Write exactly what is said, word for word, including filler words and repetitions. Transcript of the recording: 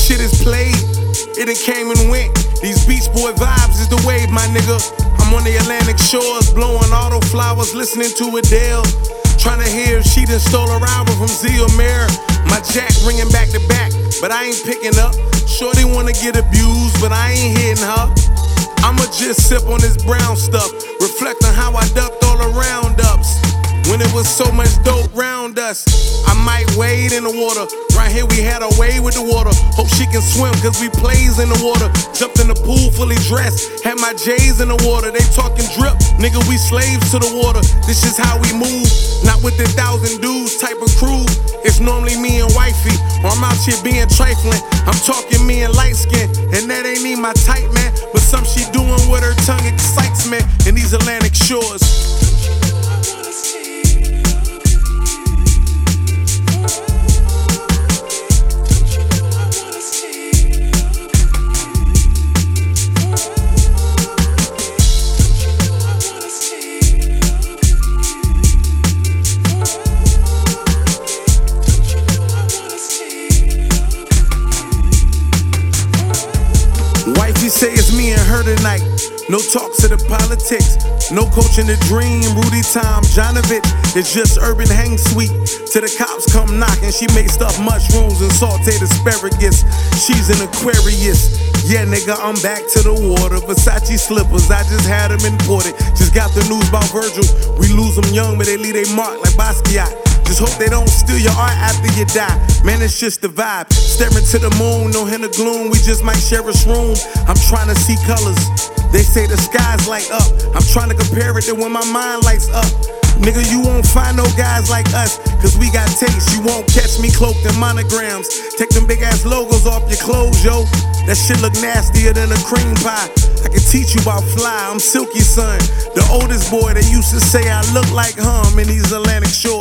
shit is played. It done came and went. These Beach Boy vibes is the wave, my nigga. I'm on the Atlantic shores, blowing auto flowers, listening to Adele. Trying to hear if she done stole a album from Zia Mare. My jack ringing back to back, but I ain't picking up. Shorty wanna get abused, but I ain't hitting her. I'ma just sip on this brown stuff, reflect on how I ducked all the roundups when it was so much dope round us. I might wade in the water. Right here we had a way with the water. Hope she can swim cause we plays in the water. Jumped in the pool fully dressed. Had my J's in the water. They talking drip. Nigga, we slaves to the water. This is how we move. Not with the thousand dudes type of crew. It's normally me and wifey. Or I'm out here being trifling. I'm talking me and light skin. And that ain't even my type, man. But some she doing with her tongue excites me in these Atlantic shores. Wifey say it's me and her tonight. No talks of the politics, no coaching the dream. Rudy Tom Jonovic, it's just urban hang sweet. Till the cops come knocking, she make stuffed mushrooms and sauteed asparagus. She's an Aquarius. Yeah, nigga, I'm back to the water. Versace slippers, I just had them imported. Just got the news about Virgil. We lose them young, but they leave they mark like Basquiat. Just hope they don't steal your art after you die. Man, it's just the vibe. Staring to the moon, no hint of gloom. We just might share a room. I'm trying to see colors. They say the sky's light up. I'm trying to compare it to when my mind lights up. Nigga, you won't find no guys like us, cause we got taste. You won't catch me cloaked in monograms. Take them big ass logos off your clothes, yo. That shit look nastier than a cream pie. I can teach you about fly, I'm Silky Son. The oldest boy that used to say I look like hum in these Atlantic shores.